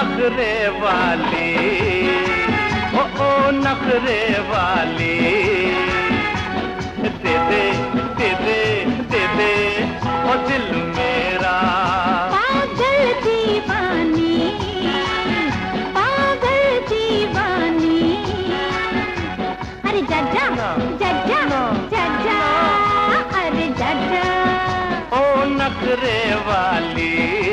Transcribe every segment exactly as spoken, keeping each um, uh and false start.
नखरे वाली, ओ ओ नखरे वाली, दे दे दे दे दे दे ओ दिल मेरा। पागल दीवानी, पागल दीवानी, अरे जज्जा जज्जा जज्जा, अरे जज्जा ओ नखरे वाली।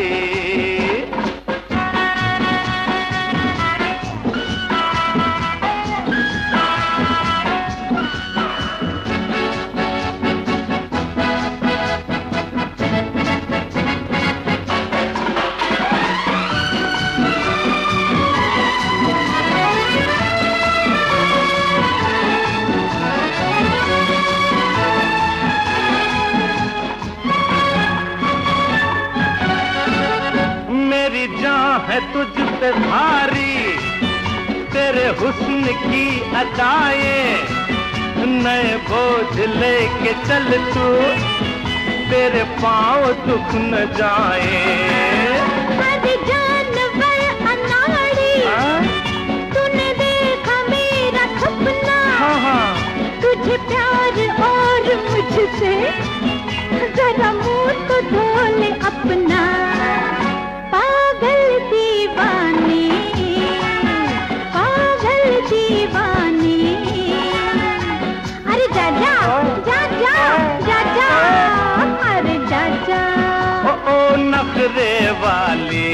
है तुझ पे भारी, तेरे हुस्न की अदाएं, नए बोझ लेके चल तू, तेरे पाँव दुख न जाए। अरे जानवर अनाड़ी, तूने देखा मेरा सपना, हाँ हाँ। तुझे प्यार और मुझसे, जरा मुँह को धो ले अपना। पागल दीवानी, पागल दीवानी, अरे जा जा जा जा जा जा, अरे जा जा ओ ओ नखरे वाली।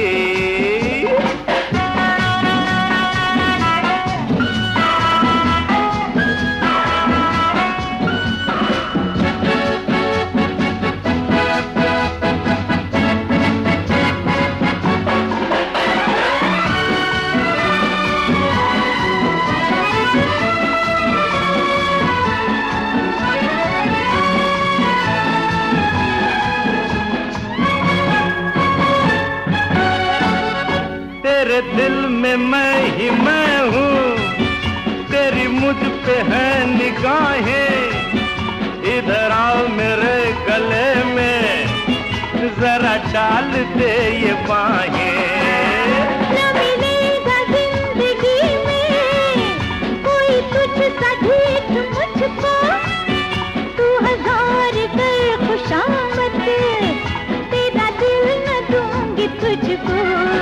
तेरे दिल में मैं ही मैं हूँ, तेरी मुझ पे है निगाहें, इधर आओ मेरे गले में, जरा डाल दे ये बाहें। न मिलेगा जिंदगी में कोई तुझसा ढीठ मुझको, तू हजार कर खुशामद, तेरा दिल न दूंगी तुझको।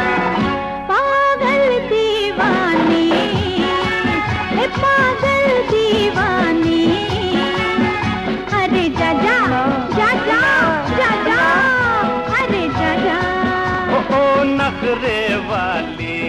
पागल दीवानी, ए पागल दीवानी, अरे जा जा जा जा जा जा, अरे जा जा ओ ओ नखरे वाली।